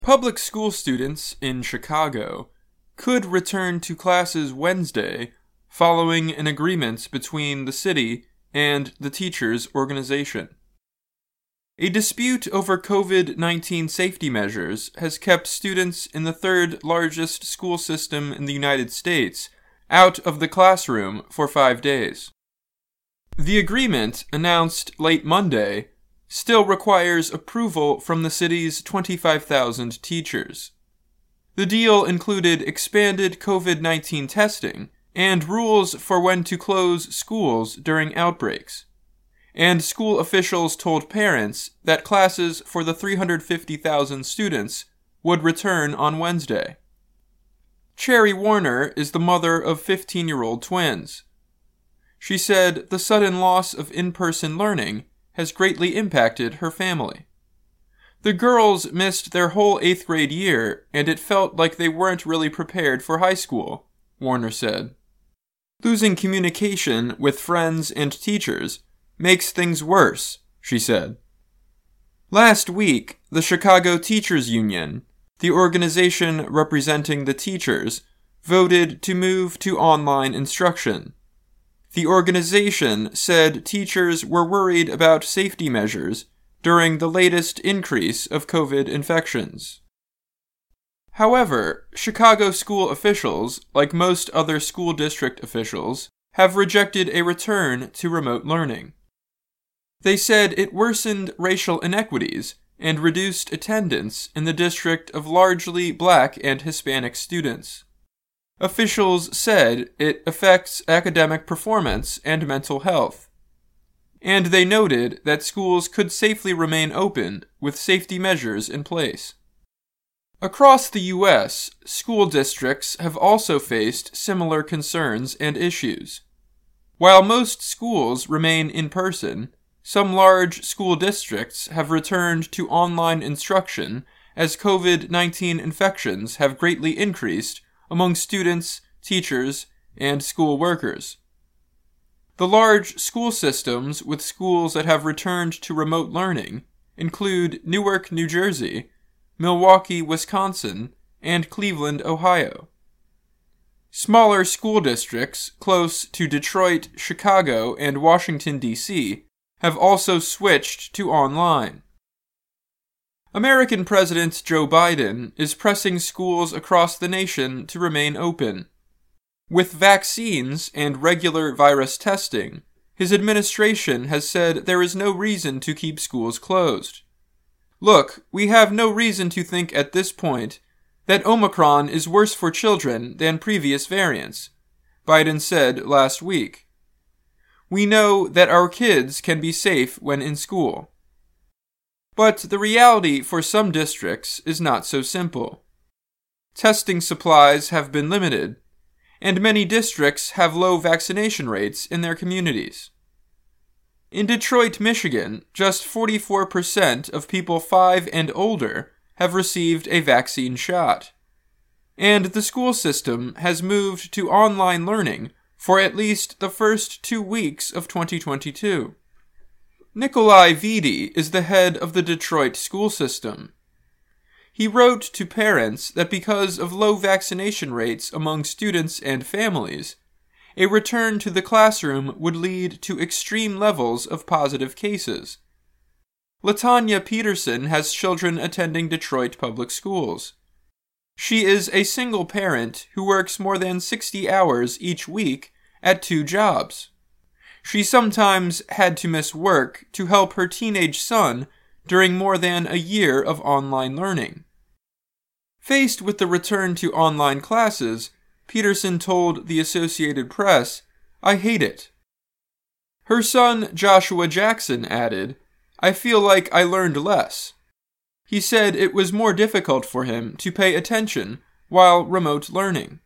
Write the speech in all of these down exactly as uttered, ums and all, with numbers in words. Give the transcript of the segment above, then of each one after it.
Public school students in Chicago could return to classes Wednesday following an agreement between the city and the teachers' organization. A dispute over covid nineteen safety measures has kept students in the third largest school system in the United States out of the classroom for five days. The agreement, announced late Monday, still requires approval from the city's twenty-five thousand teachers. The deal included expanded covid nineteen testing and rules for when to close schools during outbreaks. And school officials told parents that classes for the three hundred fifty thousand students would return on Wednesday. Cherry Warner is the mother of fifteen-year-old twins. She said the sudden loss of in-person learning has greatly impacted her family. The girls missed their whole eighth grade year, and it felt like they weren't really prepared for high school, Warner said. Losing communication with friends and teachers makes things worse, she said. Last week, the Chicago Teachers Union, the organization representing the teachers, voted to move to online instruction. The organization said teachers were worried about safety measures during the latest increase of COVID infections. However, Chicago school officials, like most other school district officials, have rejected a return to remote learning. They said it worsened racial inequities and reduced attendance in the district of largely Black and Hispanic students. Officials said it affects academic performance and mental health. And they noted that schools could safely remain open with safety measures in place. Across the U S, school districts have also faced similar concerns and issues. While most schools remain in person, some large school districts have returned to online instruction as covid nineteen infections have greatly increased among students, teachers, and school workers. The large school systems with schools that have returned to remote learning include Newark, New Jersey, Milwaukee, Wisconsin, and Cleveland, Ohio. Smaller school districts close to Detroit, Chicago, and Washington, D C have also switched to online. American President Joe Biden is pressing schools across the nation to remain open. With vaccines and regular virus testing, his administration has said there is no reason to keep schools closed. Look, we have no reason to think at this point that Omicron is worse for children than previous variants, Biden said last week. We know that our kids can be safe when in school. But the reality for some districts is not so simple. Testing supplies have been limited, and many districts have low vaccination rates in their communities. In Detroit, Michigan, just forty-four percent of people five and older have received a vaccine shot. And the school system has moved to online learning for at least the first two weeks of twenty twenty-two. Nikolai Vidi is the head of the Detroit school system. He wrote to parents that because of low vaccination rates among students and families, a return to the classroom would lead to extreme levels of positive cases. Latanya Peterson has children attending Detroit public schools. She is a single parent who works more than sixty hours each week at two jobs. She sometimes had to miss work to help her teenage son during more than a year of online learning. Faced with the return to online classes, Peterson told the Associated Press, "I hate it." Her son, Joshua Jackson, added, "I feel like I learned less." He said it was more difficult for him to pay attention while remote learning.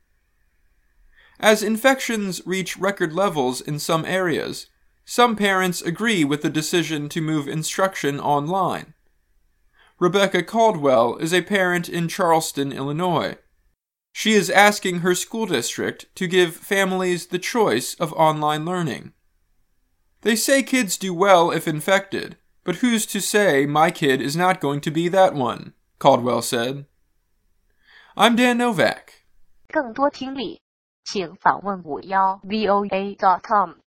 As infections reach record levels in some areas, some parents agree with the decision to move instruction online. Rebecca Caldwell is a parent in Charleston, Illinois. She is asking her school district to give families the choice of online learning. They say kids do well if infected, but who's to say my kid is not going to be that one? Caldwell said. I'm Dan Novak. 更多听力，请访问五幺 V O A dot com。